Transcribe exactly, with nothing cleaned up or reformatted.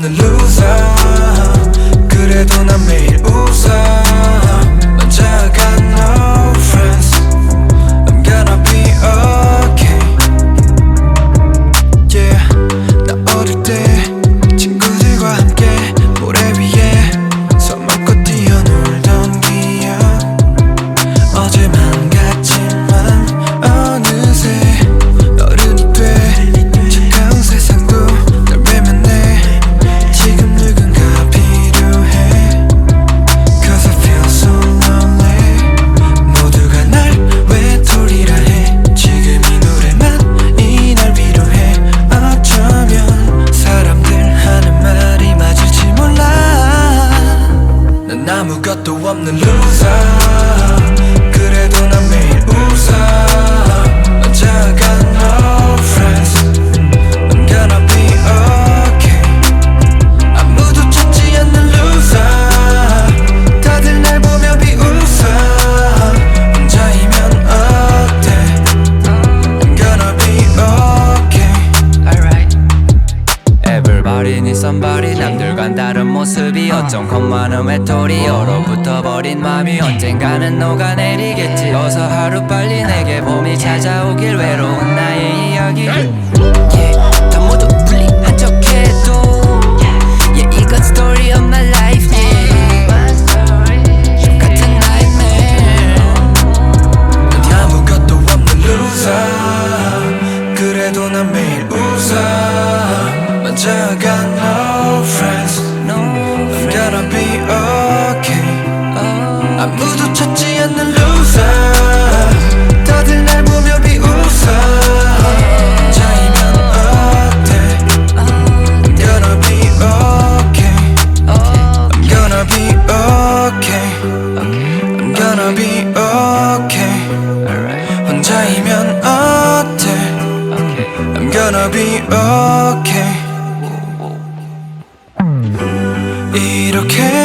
없는 loser. 그래도 난 매일 웃어. 혼자 got no friends. I'm gonna be okay. Yeah. 나 어릴 때 친구들과 함께 모래 위에 손 먹고 뛰어놀던 기억. 어제만 같지만 어느새 어른이 돼 차가운 세상도 널 외면해. 지금 누군가 필요해. Cause I feel so lonely. 모두가 날 외톨이라 해. 지금 이 노래만이 날 위로해. 어쩌면 사람들 하는 말이 맞을지 몰라. 난 아무것도 없는 loser. 그래도 난 매일 웃어. 혼자 got no friends. I'm gonna be okay. 아무도 찾지 않는 loser. 다들 날 보며 비웃어. 혼자이면 어때? I'm gonna be okay. Alright. Everybody needs somebody. 남들과는 다른 모습이 어쩜 겁많은 외톨이 얼어붙어버린 맘이 언젠가는 녹아내리겠지. 어서 하루빨리 내게 봄이 찾아오길. 외로운 나의 이야기. Yeah, 다 모두 불리한 척해도 Yeah, 이건 story of my life. Yeah, 같은 nightmare. 난 아무것도 없는 loser. 그래도 난 매일 웃어. 혼자 got no friends. No I'm friend. gonna be okay. Oh. 아무도 찾지 않는 loser. 다들 날 보며 비웃어. 혼자이면 어때? I'm gonna be okay. I'm gonna be okay. I'm gonna be okay. 혼자이면 어때? I'm gonna be okay. 이렇게